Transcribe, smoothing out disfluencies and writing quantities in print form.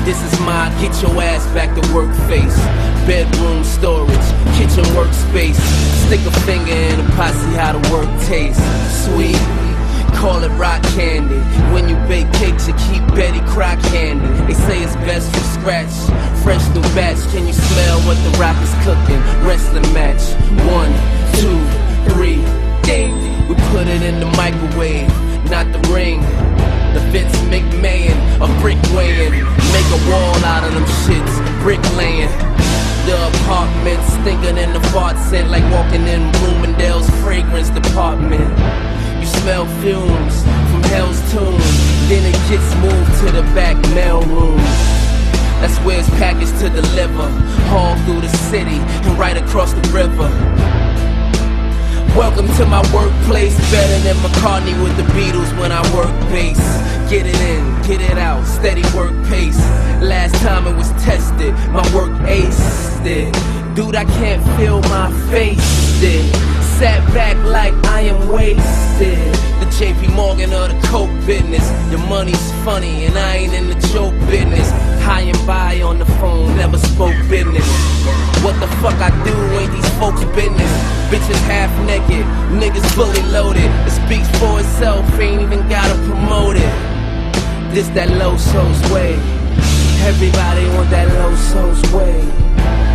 This is my get your ass back to work face. Bedroom storage, kitchen workspace. Stick a finger in a pot, see how the work tastes. Sweet, call it rock candy. When you bake cakes, you keep Betty Crock handy. They say it's best from scratch, fresh new batch. Can you smell what the rock is cooking? Wrestling match. 1, 2, 3, ding. We put it in the microwave, not the ring. The Vince McMahon, a brick weighing. Make a wall out of them shits, bricklaying. The apartment stinking in the fart scent, like walking in Bloomingdale's fragrance department. You smell fumes from Hell's Tomb, then it gets moved to the back mail room. That's where it's packaged to deliver, hauled through the city and right across the river. Welcome to my workplace, better than McCartney with the Beatles when I work bass. Get it in, get it out, steady work pace. Last time it was tested, my work aced it. Dude, I can't feel my face still. Sat back like I am wasted. The JP Morgan of the coke business. Your money's funny and I ain't in the joke business. High and by on the phone, never spoke business. What the fuck I do ain't these folks' business. Bitches half naked, niggas fully loaded. It speaks for itself, ain't even gotta promote it. This that low soul's way. Everybody want that low soul's way.